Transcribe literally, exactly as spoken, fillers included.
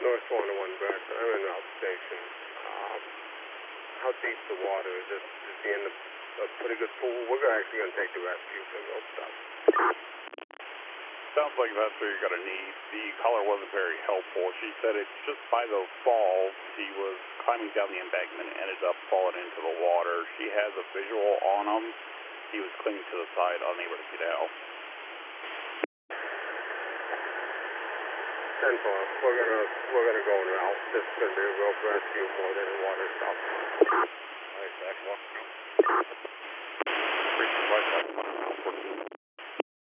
North one oh one Brad. I'm in route station. Um, how deep the water? Is this is the end of a pretty good pool? We're actually going to take the rescue for rope stop. Sounds like that's what you're going to need. The caller wasn't very helpful. She said it's just by those falls. She was climbing down the embankment and ended up falling into the water. She has a visual on him. He was clinging to the side, unable to get out. ten four. We're gonna we're gonna go en route. This is gonna be a rope rescue more than a water stop. Alright, Zach, walk. Freaking right up.